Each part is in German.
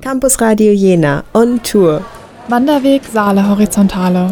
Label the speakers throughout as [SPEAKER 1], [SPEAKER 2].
[SPEAKER 1] Campus Radio Jena on Tour.
[SPEAKER 2] Wanderweg Saale Horizontale.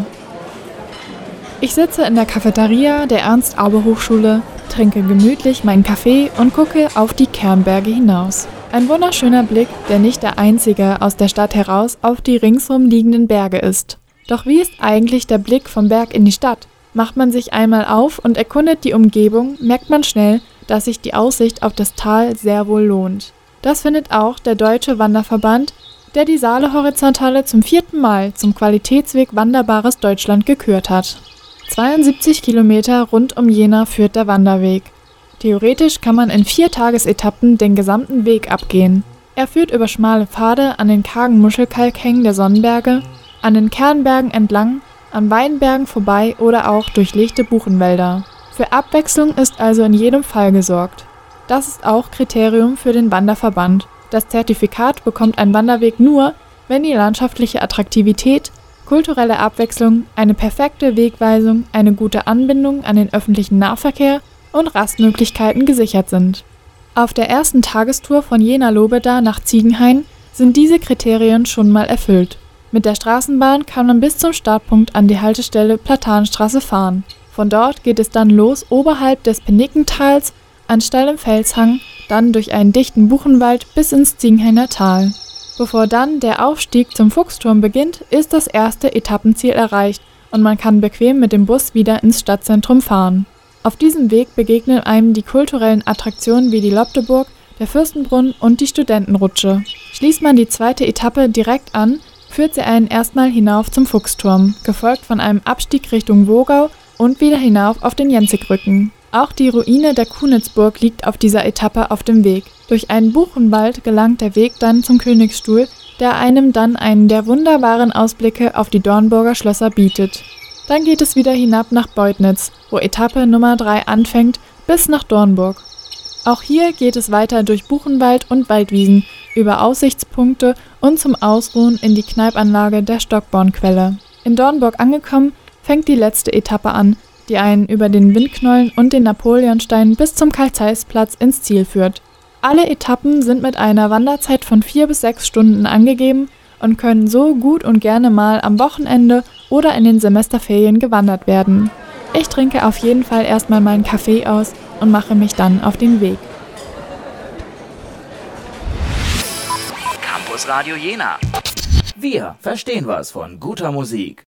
[SPEAKER 2] Ich sitze in der Cafeteria der Ernst-Aube-Hochschule, trinke gemütlich meinen Kaffee und gucke auf die Kernberge hinaus. Ein wunderschöner Blick, der nicht der einzige aus der Stadt heraus auf die ringsum liegenden Berge ist. Doch wie ist eigentlich der Blick vom Berg in die Stadt? Macht man sich einmal auf und erkundet die Umgebung, merkt man schnell, dass sich die Aussicht auf das Tal sehr wohl lohnt. Das findet auch der Deutsche Wanderverband, der die Saale Horizontale zum 4. Mal zum Qualitätsweg Wanderbares Deutschland gekürt hat. 72 Kilometer rund um Jena führt der Wanderweg. Theoretisch kann man in 4 Tagesetappen den gesamten Weg abgehen. Er führt über schmale Pfade an den kargen Muschelkalkhängen der Sonnenberge, an den Kernbergen entlang, an Weinbergen vorbei oder auch durch lichte Buchenwälder. Für Abwechslung ist also in jedem Fall gesorgt. Das ist auch Kriterium für den Wanderverband. Das Zertifikat bekommt ein Wanderweg nur, wenn die landschaftliche Attraktivität, kulturelle Abwechslung, eine perfekte Wegweisung, eine gute Anbindung an den öffentlichen Nahverkehr und Rastmöglichkeiten gesichert sind. Auf der ersten Tagestour von Jena-Lobeda nach Ziegenhain sind diese Kriterien schon mal erfüllt. Mit der Straßenbahn kann man bis zum Startpunkt an die Haltestelle Platanenstraße fahren. Von dort geht es dann los oberhalb des Penickentals an steilem Felshang, dann durch einen dichten Buchenwald bis ins Ziegenhainer Tal. Bevor dann der Aufstieg zum Fuchsturm beginnt, ist das erste Etappenziel erreicht und man kann bequem mit dem Bus wieder ins Stadtzentrum fahren. Auf diesem Weg begegnen einem die kulturellen Attraktionen wie die Lobdeburg, der Fürstenbrunnen und die Studentenrutsche. Schließt man die zweite Etappe direkt an, führt sie einen erstmal hinauf zum Fuchsturm, gefolgt von einem Abstieg Richtung Wogau und wieder hinauf auf den Jenzigrücken. Auch die Ruine der Kunitzburg liegt auf dieser Etappe auf dem Weg. Durch einen Buchenwald gelangt der Weg dann zum Königsstuhl, der einem dann einen der wunderbaren Ausblicke auf die Dornburger Schlösser bietet. Dann geht es wieder hinab nach Beutnitz, wo Etappe Nummer 3 anfängt, bis nach Dornburg. Auch hier geht es weiter durch Buchenwald und Waldwiesen, über Aussichtspunkte und zum Ausruhen in die Kneipanlage der Stockbornquelle. In Dornburg angekommen, fängt die letzte Etappe an, die einen über den Windknollen und den Napoleonstein bis zum Karl-Zeiss-Platz ins Ziel führt. Alle Etappen sind mit einer Wanderzeit von 4 bis 6 Stunden angegeben und können so gut und gerne mal am Wochenende oder in den Semesterferien gewandert werden. Ich trinke auf jeden Fall erstmal meinen Kaffee aus und mache mich dann auf den Weg.
[SPEAKER 3] Campus Radio Jena. Wir verstehen was von guter Musik.